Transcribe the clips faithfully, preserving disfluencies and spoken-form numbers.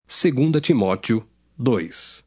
Segunda Timóteo dois.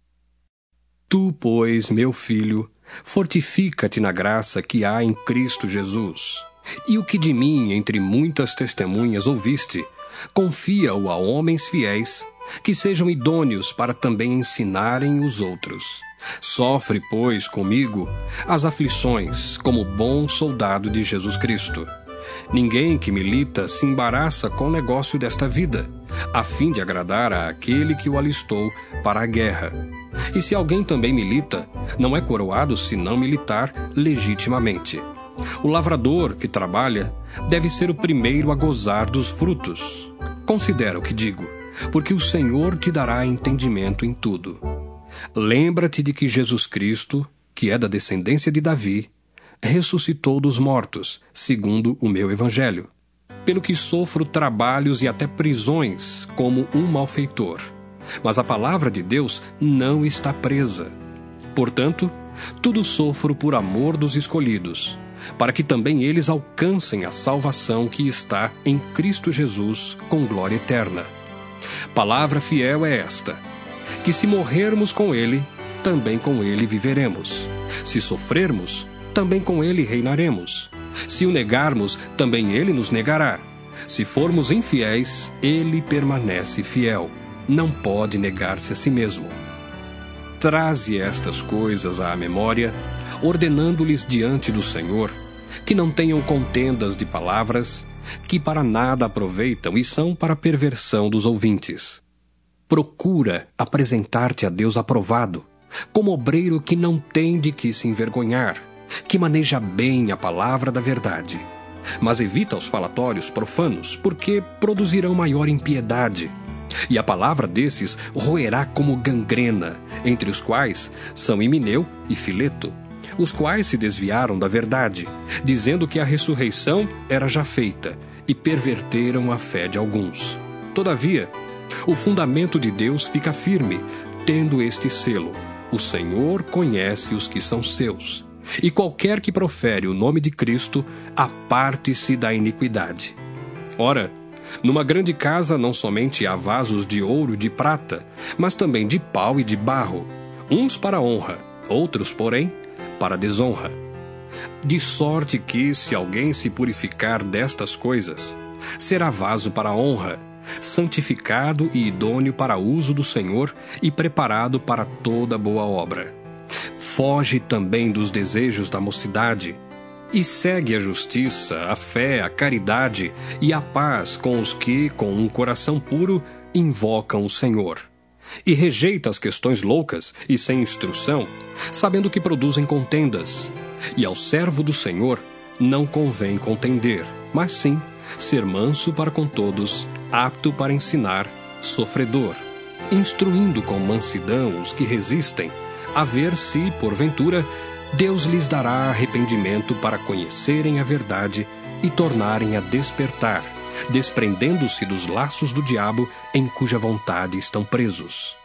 Tu, pois, meu filho, fortifica-te na graça que há em Cristo Jesus. E o que de mim, entre muitas testemunhas, ouviste, confia-o a homens fiéis, que sejam idôneos para também ensinarem os outros. Sofre, pois, comigo as aflições, como bom soldado de Jesus Cristo. Ninguém que milita se embaraça com o negócio desta vida, a fim de agradar àquele que o alistou para a guerra. E se alguém também milita, não é coroado se não militar legitimamente. O lavrador que trabalha deve ser o primeiro a gozar dos frutos. Considera o que digo, porque o Senhor te dará entendimento em tudo. Lembra-te de que Jesus Cristo, que é da descendência de Davi, ressuscitou dos mortos, segundo o meu evangelho, pelo que sofro trabalhos e até prisões como um malfeitor. Mas a palavra de Deus não está presa. Portanto, tudo sofro por amor dos escolhidos, para que também eles alcancem a salvação que está em Cristo Jesus com glória eterna. Palavra fiel é esta, que se morrermos com ele, também com ele viveremos. Se sofrermos, também com ele reinaremos. Se o negarmos, também ele nos negará. Se formos infiéis, ele permanece fiel. Não pode negar-se a si mesmo. Traze estas coisas à memória, ordenando-lhes diante do Senhor, que não tenham contendas de palavras, que para nada aproveitam e são para perversão dos ouvintes. Procura apresentar-te a Deus aprovado, como obreiro que não tem de que se envergonhar, que maneja bem a palavra da verdade. Mas evita os falatórios profanos, porque produzirão maior impiedade. E a palavra desses roerá como gangrena, entre os quais são Himeneu e Fileto, os quais se desviaram da verdade, dizendo que a ressurreição era já feita, e perverteram a fé de alguns. Todavia, o fundamento de Deus fica firme, tendo este selo: o Senhor conhece os que são seus. E qualquer que profere o nome de Cristo, aparte-se da iniquidade. Ora, numa grande casa não somente há vasos de ouro e de prata, mas também de pau e de barro, uns para honra, outros, porém, para desonra. De sorte que, se alguém se purificar destas coisas, será vaso para honra, santificado e idôneo para uso do Senhor e preparado para toda boa obra. Foge também dos desejos da mocidade, e segue a justiça, a fé, a caridade e a paz com os que, com um coração puro, invocam o Senhor. E rejeita as questões loucas e sem instrução, sabendo que produzem contendas. E ao servo do Senhor não convém contender, mas sim ser manso para com todos, apto para ensinar, sofredor, instruindo com mansidão os que resistem, a ver se, porventura, Deus lhes dará arrependimento para conhecerem a verdade e tornarem a despertar, desprendendo-se dos laços do diabo em cuja vontade estão presos.